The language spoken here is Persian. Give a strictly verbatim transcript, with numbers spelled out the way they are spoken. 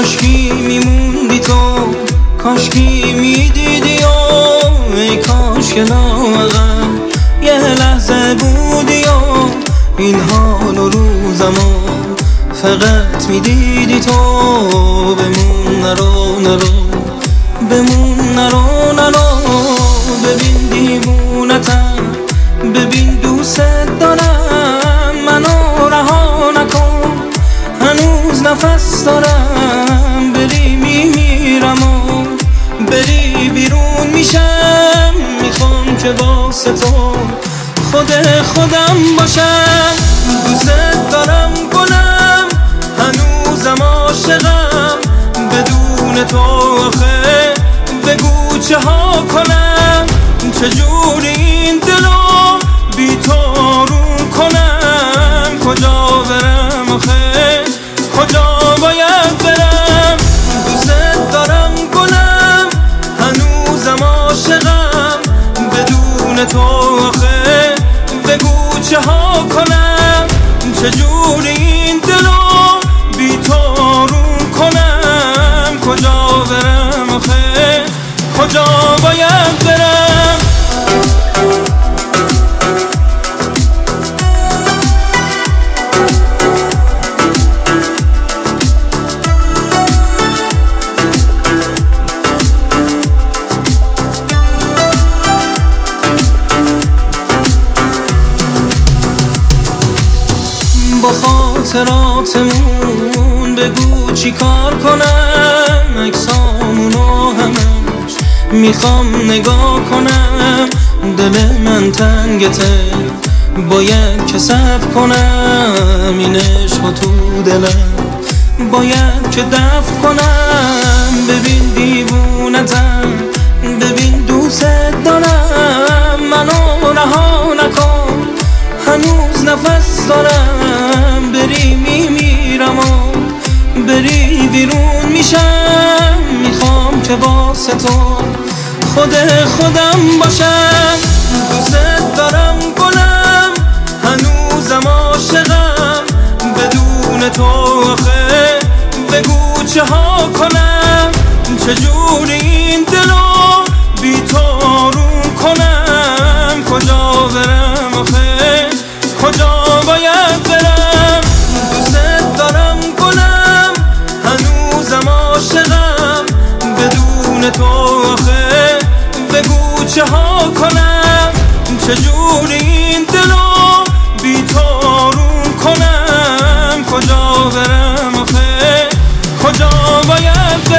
کاشکی میموندی تو، کاشکی میدیدی و ای کاش که لااقل یه لحظه بودی و این حال و روزمو فقط میدیدی تو. بمون نرو نرو، بمون نرو نرو، ببین دیوونتم، ببین دوست دارم، منو رها نکن، هنوز نفس دارم، بری میمیرم و بری بیرون میشم، میخوام که واسه تو خود خودم باشم. دوست دارم گلم، هنوزم عاشقم، بدون تو آخه بگو چه ها کنم، چجوری این دلو بی تو آروم کنم، کجا برم آخه کجا باید برم. دوست دارم گلم، هنوزم عاشقم، بدون تو آخه بگو چه ها کنم، چجوری این دلو بی تو آروم کنم، کجا برم آخه کجا باید برم. با خاطراتمون بگو چی کار کنم، عکسامونو همش میخوام نگاه کنم، دل من تنگته باید که صبر کنم، این عشق تو دلم باید که دفع کنم. ببین دیوونتم، ببین دوست دارم، منو رها نکن، هنوز نفس دارم، بری میمیرم و بری بیرون میشم، میخوام که واسه تو خود خودم باشم. دوست دارم گلم، هنوزم عاشقم، بدون تو آخه بگو چه ها کنم، چجوری این دلو بی تو آروم کنم، کجا برم آخه کجا باید برم. دوست دارم گلم، هنوزم عاشقم، بدون تو آخه بگو چه ها کنم، چجوری این دلو بی تو آروم کنم، کجا برم آخه کجا باید برم.